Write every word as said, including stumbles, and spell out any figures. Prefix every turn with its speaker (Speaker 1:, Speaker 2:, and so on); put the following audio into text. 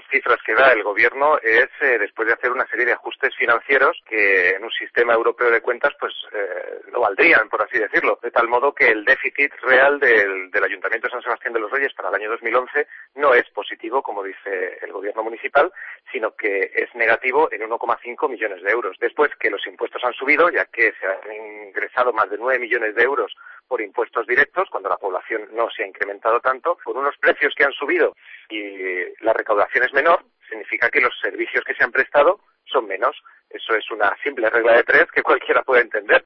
Speaker 1: cifras que da el gobierno es eh, después de hacer una serie de ajustes financieros que en un sistema europeo de cuentas pues eh, no valdrían, por así decirlo, de tal modo que el déficit real del, del Ayuntamiento de San Sebastián de los Reyes para el año dos mil once no es positivo, como dice el gobierno municipal, sino que es negativo en uno coma cinco millones de euros. Después que los impuestos han subido, ya que se han ingresado más de nueve millones de euros por impuestos directos, cuando la población no se ha incrementado tanto, por unos precios que han subido y la recaudación es menor, significa que los servicios que se han prestado son menos. Eso es una simple regla de tres que cualquiera puede entender.